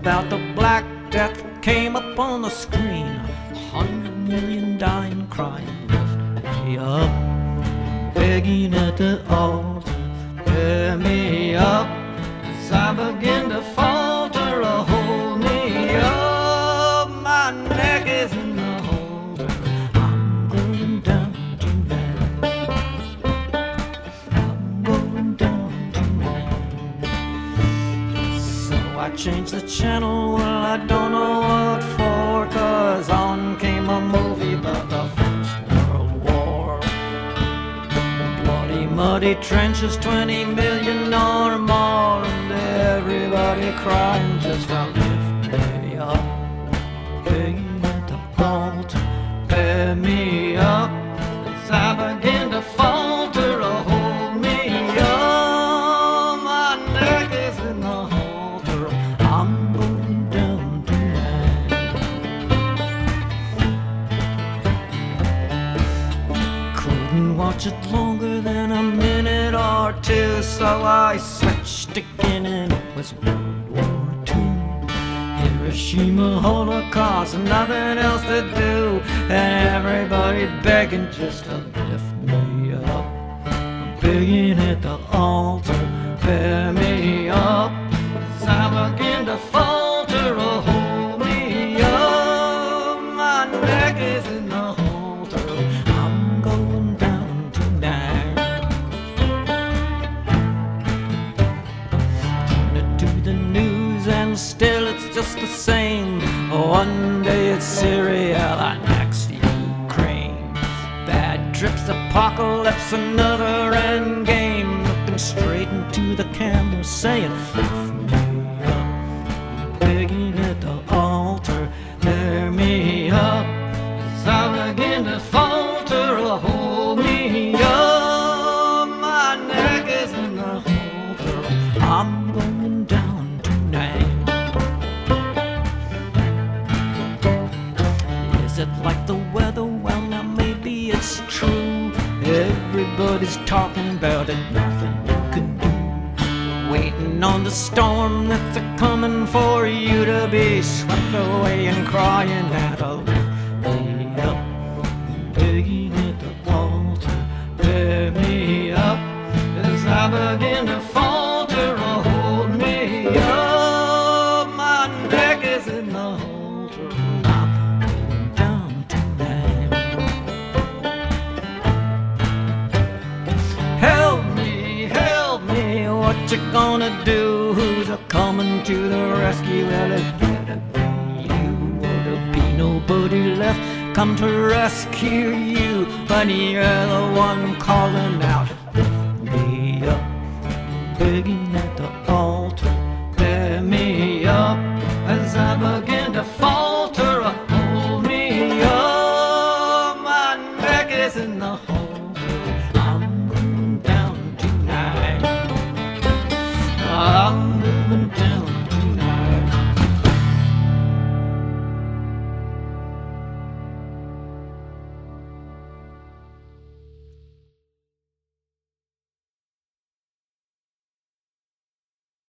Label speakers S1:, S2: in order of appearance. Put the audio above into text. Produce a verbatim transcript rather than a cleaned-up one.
S1: about the Black Death came up on the screen. A hundred million dying, crying, lift me up, begging at the altar, bear me up, as I begin to falter, oh, hold me up, my neck is in the halter, I'm going down tonight, I'm going down tonight. So I changed the channel, well I don't know what for, 'cause on came a movie about the First World War. Bloody muddy trenches, twenty million or more, and everybody crying just to lift me up, begging at the altar, bear me up, as I begin to falter, oh, hold me up, my neck is in the halter, I'm going down tonight. Couldn't watch it longer than a minute or two, so I switched again and it was World War Two. Hiroshima, Holocaust, nothing else to do, and everybody begging just to lift me up, begging at the altar, bear me up, as I begin to falter, oh, hold me up, my neck is in the halter, I'm going down tonight. Turn it to the news and still it's just the same. One day it's Syria, the next Ukraine. Bad trips, apocalypse, another end game. Looking straight into the camera, saying, lift me up, begging at the altar, bear me up, as I begin to falter, oh, hold me up, my neck is in the halter, I'm going down tonight. Is it like the weather? Well, now maybe it's true. Everybody's talking about it, nothing you can do. Waiting on the storm that's a-coming for you to be swept away and crying out, oh, lift me up, begging at the altar, bear me up, as I begin to falter, oh, hold me up, my neck is in the halter, I'm going down tonight. Help me, help me, what you gonna do? Who's a-coming to the rescue? Well, it's gonna be you, or there'll be nobody left come to rescue you, but you're the one calling out, lift me up, begging at the altar, bear me up, as I begin to falter, hold me up, my neck is in the halter, I'm going down tonight, I'm going down